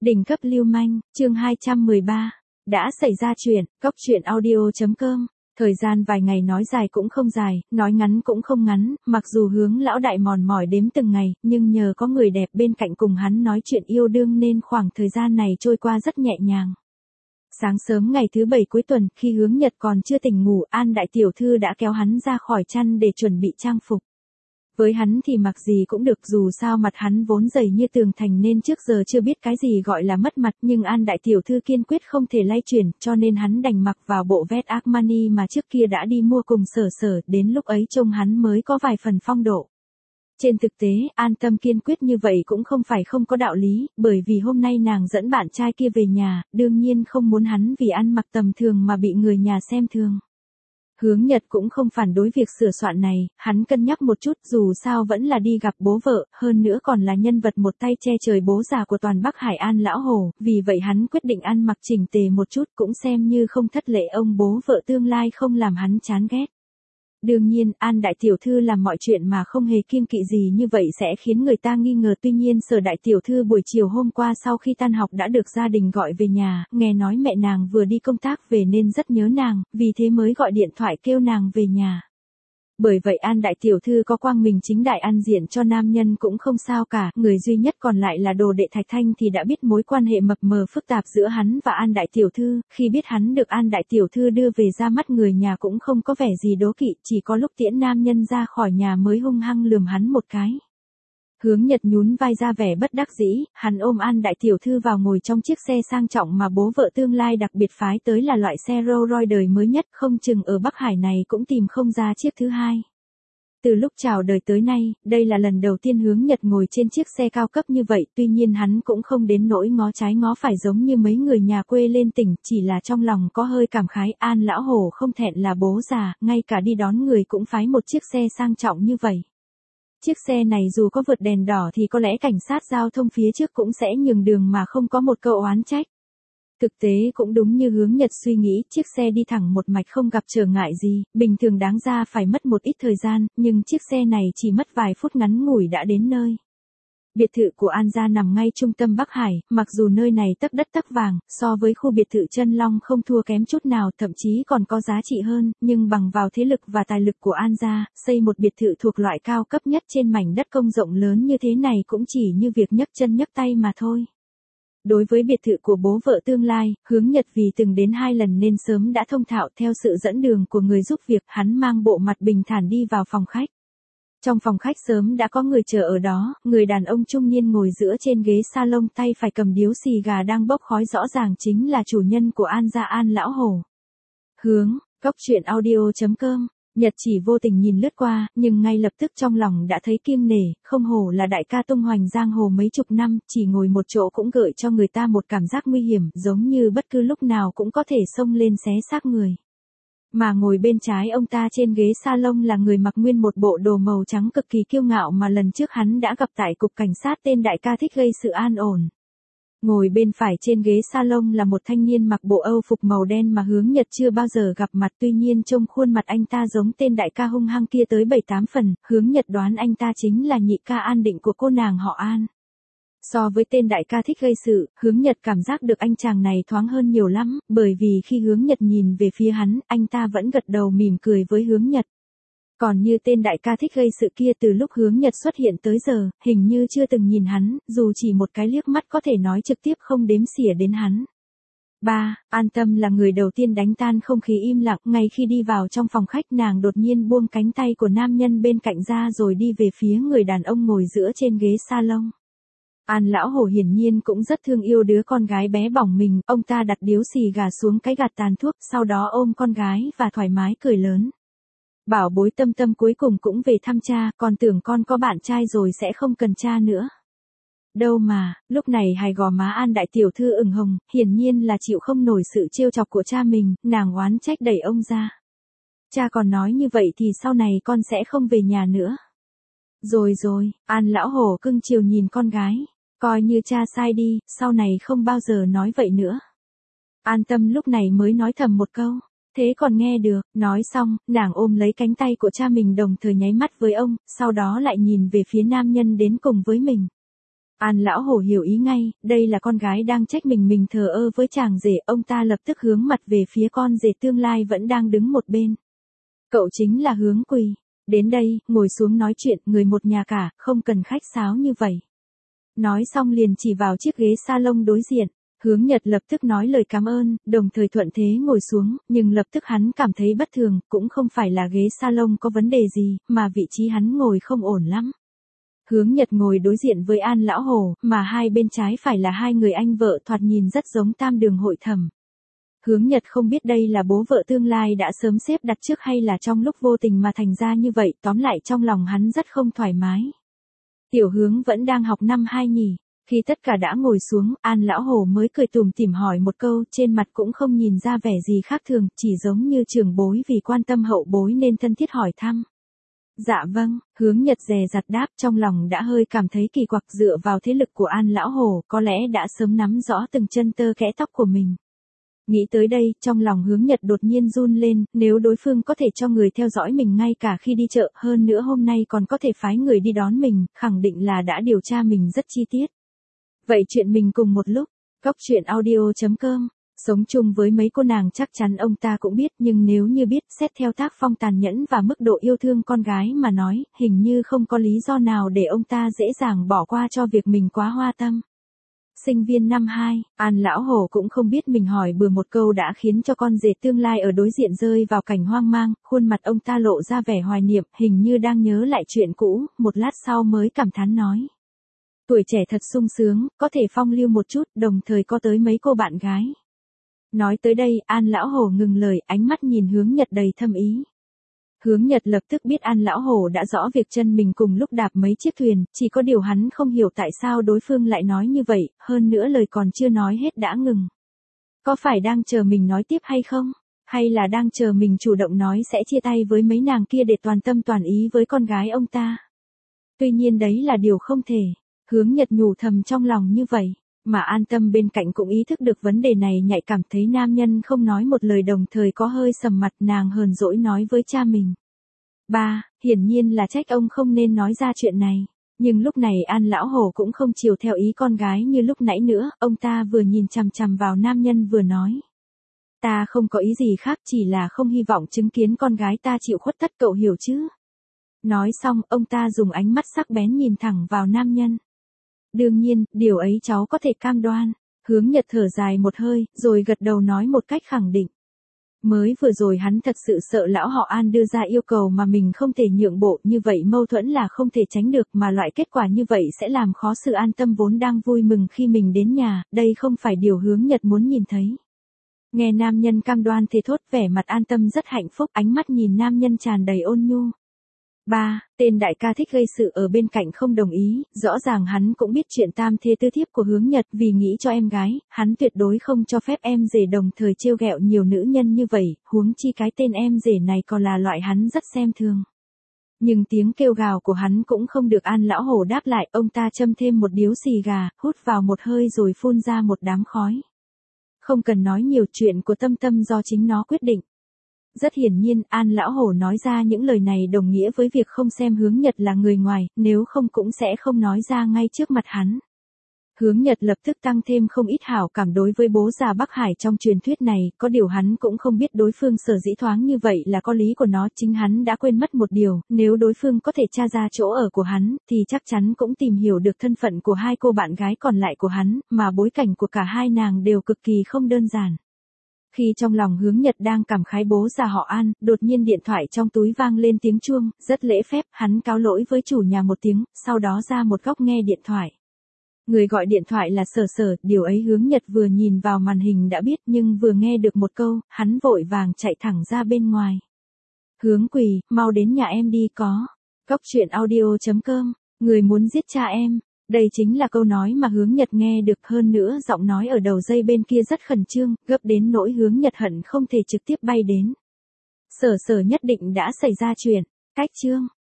Đỉnh cấp lưu manh, chương 213. Đã xảy ra chuyện, Cóc truyện audio.com. Thời gian vài ngày nói dài cũng không dài, nói ngắn cũng không ngắn, mặc dù Hướng lão đại mòn mỏi đếm từng ngày, nhưng nhờ có người đẹp bên cạnh cùng hắn nói chuyện yêu đương nên khoảng thời gian này trôi qua rất nhẹ nhàng. Sáng sớm ngày thứ 7 cuối tuần, khi Hướng Nhật còn chưa tỉnh ngủ, An đại tiểu thư đã kéo hắn ra khỏi chăn để chuẩn bị trang phục. Với hắn thì mặc gì cũng được, dù sao mặt hắn vốn dày như tường thành nên trước giờ chưa biết cái gì gọi là mất mặt, nhưng An đại tiểu thư kiên quyết không thể lay chuyển, cho nên hắn đành mặc vào bộ vest Armani mà trước kia đã đi mua cùng Sở Sở, đến lúc ấy trông hắn mới có vài phần phong độ. Trên thực tế, An Tâm kiên quyết như vậy cũng không phải không có đạo lý, bởi vì hôm nay nàng dẫn bạn trai kia về nhà, đương nhiên không muốn hắn vì ăn mặc tầm thường mà bị người nhà xem thường. Hướng Nhật cũng không phản đối việc sửa soạn này, hắn cân nhắc một chút, dù sao vẫn là đi gặp bố vợ, hơn nữa còn là nhân vật một tay che trời bố già của toàn Bắc Hải An lão hồ, vì vậy hắn quyết định ăn mặc chỉnh tề một chút, cũng xem như không thất lễ ông bố vợ tương lai, không làm hắn chán ghét. Đương nhiên, An đại tiểu thư làm mọi chuyện mà không hề kiêng kỵ gì như vậy sẽ khiến người ta nghi ngờ, tuy nhiên Sở đại tiểu thư buổi chiều hôm qua sau khi tan học đã được gia đình gọi về nhà, nghe nói mẹ nàng vừa đi công tác về nên rất nhớ nàng, vì thế mới gọi điện thoại kêu nàng về nhà. Bởi vậy An đại tiểu thư có quang minh chính đại ăn diện cho nam nhân cũng không sao cả, người duy nhất còn lại là đồ đệ Thạch Thanh thì đã biết mối quan hệ mập mờ phức tạp giữa hắn và An đại tiểu thư, khi biết hắn được An đại tiểu thư đưa về ra mắt người nhà cũng không có vẻ gì đố kỵ, chỉ có lúc tiễn nam nhân ra khỏi nhà mới hung hăng lườm hắn một cái. Hướng Nhật nhún vai ra vẻ bất đắc dĩ, hắn ôm An đại tiểu thư vào ngồi trong chiếc xe sang trọng mà bố vợ tương lai đặc biệt phái tới, là loại xe Rolls Royce đời mới nhất, không chừng ở Bắc Hải này cũng tìm không ra chiếc thứ hai. Từ lúc chào đời tới nay, đây là lần đầu tiên Hướng Nhật ngồi trên chiếc xe cao cấp như vậy, tuy nhiên hắn cũng không đến nỗi ngó trái ngó phải giống như mấy người nhà quê lên tỉnh, chỉ là trong lòng có hơi cảm khái, An lão hồ không thẹn là bố già, ngay cả đi đón người cũng phái một chiếc xe sang trọng như vậy. Chiếc xe này dù có vượt đèn đỏ thì có lẽ cảnh sát giao thông phía trước cũng sẽ nhường đường mà không có một câu oán trách. Thực tế cũng đúng như Hướng Nhật suy nghĩ, chiếc xe đi thẳng một mạch không gặp trở ngại gì, bình thường đáng ra phải mất một ít thời gian, nhưng chiếc xe này chỉ mất vài phút ngắn ngủi đã đến nơi. Biệt thự của An gia nằm ngay trung tâm Bắc Hải, mặc dù nơi này tấc đất tấc vàng, so với khu biệt thự Chân Long không thua kém chút nào, thậm chí còn có giá trị hơn, nhưng bằng vào thế lực và tài lực của An gia, xây một biệt thự thuộc loại cao cấp nhất trên mảnh đất công rộng lớn như thế này cũng chỉ như việc nhấc chân nhấc tay mà thôi. Đối với biệt thự của bố vợ tương lai, Hướng Nhật vì từng đến 2 lần nên sớm đã thông thạo, theo sự dẫn đường của người giúp việc, hắn mang bộ mặt bình thản đi vào phòng khách. Trong phòng khách sớm đã có người chờ ở đó, người đàn ông trung niên ngồi giữa trên ghế salon, tay phải cầm điếu xì gà đang bốc khói, rõ ràng chính là chủ nhân của An gia An lão hồ. Cóc truyện audio.com. Nhật chỉ vô tình nhìn lướt qua, nhưng ngay lập tức trong lòng đã thấy kiêng nể, không hổ là đại ca tung hoành giang hồ mấy chục năm, chỉ ngồi một chỗ cũng gợi cho người ta một cảm giác nguy hiểm, giống như bất cứ lúc nào cũng có thể xông lên xé xác người. Mà ngồi bên trái ông ta trên ghế salon là người mặc nguyên một bộ đồ màu trắng cực kỳ kiêu ngạo mà lần trước hắn đã gặp tại cục cảnh sát, tên đại ca thích gây sự an ổn. Ngồi bên phải trên ghế salon là một thanh niên mặc bộ Âu phục màu đen mà Hướng Nhật chưa bao giờ gặp mặt, tuy nhiên trông khuôn mặt anh ta giống tên đại ca hung hăng kia tới 7-8 phần, Hướng Nhật đoán anh ta chính là nhị ca An Định của cô nàng họ An. So với tên đại ca thích gây sự, Hướng Nhật cảm giác được anh chàng này thoáng hơn nhiều lắm, bởi vì khi Hướng Nhật nhìn về phía hắn, anh ta vẫn gật đầu mỉm cười với Hướng Nhật. Còn như tên đại ca thích gây sự kia, từ lúc Hướng Nhật xuất hiện tới giờ, hình như chưa từng nhìn hắn, dù chỉ một cái liếc mắt có thể nói trực tiếp không đếm xỉa đến hắn. An Tâm là người đầu tiên đánh tan không khí im lặng, ngay khi đi vào trong phòng khách nàng đột nhiên buông cánh tay của nam nhân bên cạnh ra rồi đi về phía người đàn ông ngồi giữa trên ghế salon. An lão hồ hiển nhiên cũng rất thương yêu đứa con gái bé bỏng mình, ông ta đặt điếu xì gà xuống cái gạt tàn thuốc, sau đó ôm con gái và thoải mái cười lớn. Bảo bối Tâm Tâm cuối cùng cũng về thăm cha, con tưởng con có bạn trai rồi sẽ không cần cha nữa. Đâu mà, lúc này hai gò má An đại tiểu thư ửng hồng, hiển nhiên là chịu không nổi sự trêu chọc của cha mình, nàng oán trách đẩy ông ra. Cha còn nói như vậy thì sau này con sẽ không về nhà nữa. Rồi, An lão hổ cưng chiều nhìn con gái, coi như cha sai đi, sau này không bao giờ nói vậy nữa. An Tâm lúc này mới nói thầm một câu. Thế còn nghe được, nói xong, nàng ôm lấy cánh tay của cha mình đồng thời nháy mắt với ông, sau đó lại nhìn về phía nam nhân đến cùng với mình. An lão hổ hiểu ý ngay, đây là con gái đang trách mình thờ ơ với chàng rể, ông ta lập tức hướng mặt về phía con rể tương lai vẫn đang đứng một bên. Cậu chính là Hướng Quỳ. Đến đây, ngồi xuống nói chuyện, người một nhà cả, không cần khách sáo như vậy. Nói xong liền chỉ vào chiếc ghế salon đối diện. Hướng Nhật lập tức nói lời cảm ơn, đồng thời thuận thế ngồi xuống, nhưng lập tức hắn cảm thấy bất thường, cũng không phải là ghế salon có vấn đề gì, mà vị trí hắn ngồi không ổn lắm. Hướng Nhật ngồi đối diện với An lão hổ, mà hai bên trái phải là hai người anh vợ thoạt nhìn rất giống tam đường hội thẩm. Hướng Nhật không biết đây là bố vợ tương lai đã sớm xếp đặt trước hay là trong lúc vô tình mà thành ra như vậy, tóm lại trong lòng hắn rất không thoải mái. Tiểu Hướng vẫn đang học năm 2 nhỉ. Khi tất cả đã ngồi xuống, An lão hổ mới cười tủm tỉm hỏi một câu, trên mặt cũng không nhìn ra vẻ gì khác thường, chỉ giống như trưởng bối vì quan tâm hậu bối nên thân thiết hỏi thăm. Dạ vâng, Hướng Nhật dè dặt đáp, trong lòng đã hơi cảm thấy kỳ quặc, dựa vào thế lực của An lão hổ, có lẽ đã sớm nắm rõ từng chân tơ kẽ tóc của mình. Nghĩ tới đây, trong lòng Hướng Nhật đột nhiên run lên, nếu đối phương có thể cho người theo dõi mình ngay cả khi đi chợ, hơn nữa hôm nay còn có thể phái người đi đón mình, khẳng định là đã điều tra mình rất chi tiết. Vậy chuyện mình cùng một lúc, Góc Chuyện Audio.com, sống chung với mấy cô nàng chắc chắn ông ta cũng biết, nhưng nếu như biết xét theo tác phong tàn nhẫn và mức độ yêu thương con gái mà nói, hình như không có lý do nào để ông ta dễ dàng bỏ qua cho việc mình quá hoa tâm. Sinh viên năm 2, An lão hổ cũng không biết mình hỏi bừa một câu đã khiến cho con rể tương lai ở đối diện rơi vào cảnh hoang mang, khuôn mặt ông ta lộ ra vẻ hoài niệm, hình như đang nhớ lại chuyện cũ, một lát sau mới cảm thán nói. Tuổi trẻ thật sung sướng, có thể phong lưu một chút, đồng thời có tới mấy cô bạn gái. Nói tới đây, An lão hổ ngừng lời, ánh mắt nhìn Hướng Nhật đầy thâm ý. Hướng Nhật lập tức biết An lão hổ đã rõ việc chân mình cùng lúc đạp mấy chiếc thuyền, chỉ có điều hắn không hiểu tại sao đối phương lại nói như vậy, hơn nữa lời còn chưa nói hết đã ngừng. Có phải đang chờ mình nói tiếp hay không? Hay là đang chờ mình chủ động nói sẽ chia tay với mấy nàng kia để toàn tâm toàn ý với con gái ông ta? Tuy nhiên đấy là điều không thể. Hướng Nhật nhủ thầm trong lòng như vậy, mà An Tâm bên cạnh cũng ý thức được vấn đề này, nhạy cảm thấy nam nhân không nói một lời đồng thời có hơi sầm mặt, nàng hờn dỗi nói với cha mình. Ba, hiển nhiên là trách ông không nên nói ra chuyện này. Nhưng lúc này An lão hổ cũng không chiều theo ý con gái như lúc nãy nữa, ông ta vừa nhìn chằm chằm vào nam nhân vừa nói. Ta không có ý gì khác, chỉ là không hy vọng chứng kiến con gái ta chịu khuất tất, cậu hiểu chứ? Nói xong, ông ta dùng ánh mắt sắc bén nhìn thẳng vào nam nhân. Đương nhiên, điều ấy cháu có thể cam đoan. Hướng Nhật thở dài một hơi, rồi gật đầu nói một cách khẳng định. Mới vừa rồi hắn thật sự sợ lão họ An đưa ra yêu cầu mà mình không thể nhượng bộ, như vậy mâu thuẫn là không thể tránh được, mà loại kết quả như vậy sẽ làm khó sự An Tâm vốn đang vui mừng khi mình đến nhà, đây không phải điều Hướng Nhật muốn nhìn thấy. Nghe nam nhân cam đoan thề thốt, vẻ mặt An Tâm rất hạnh phúc, ánh mắt nhìn nam nhân tràn đầy ôn nhu. Ba, tên đại ca thích gây sự ở bên cạnh không đồng ý, rõ ràng hắn cũng biết chuyện tam thê tư thiếp của Hướng Nhật, vì nghĩ cho em gái, hắn tuyệt đối không cho phép em rể đồng thời trêu ghẹo nhiều nữ nhân như vậy, huống chi cái tên em rể này còn là loại hắn rất xem thường. Nhưng tiếng kêu gào của hắn cũng không được An lão hổ đáp lại, ông ta châm thêm một điếu xì gà, hút vào một hơi rồi phun ra một đám khói. Không cần nói nhiều, chuyện của Tâm Tâm do chính nó quyết định. Rất hiển nhiên, An lão hổ nói ra những lời này đồng nghĩa với việc không xem Hướng Nhật là người ngoài, nếu không cũng sẽ không nói ra ngay trước mặt hắn. Hướng Nhật lập tức tăng thêm không ít hảo cảm đối với bố già Bắc Hải trong truyền thuyết này, có điều hắn cũng không biết đối phương sở dĩ thoáng như vậy là có lý của nó, chính hắn đã quên mất một điều, nếu đối phương có thể tra ra chỗ ở của hắn, thì chắc chắn cũng tìm hiểu được thân phận của hai cô bạn gái còn lại của hắn, mà bối cảnh của cả hai nàng đều cực kỳ không đơn giản. Khi trong lòng Hướng Nhật đang cảm khái bố già họ An, đột nhiên điện thoại trong túi vang lên tiếng chuông, rất lễ phép, hắn cáo lỗi với chủ nhà một tiếng, sau đó ra một góc nghe điện thoại. Người gọi điện thoại là Sở Sở, điều ấy Hướng Nhật vừa nhìn vào màn hình đã biết, nhưng vừa nghe được một câu, hắn vội vàng chạy thẳng ra bên ngoài. Hướng Quỳ, mau đến nhà em đi có. Góc Chuyện Audio.com, người muốn giết cha em. Đây chính là câu nói mà Hướng Nhật nghe được, hơn nữa giọng nói ở đầu dây bên kia rất khẩn trương, gấp đến nỗi Hướng Nhật hận không thể trực tiếp bay đến. Sở Sở nhất định đã xảy ra chuyện. Cách chương.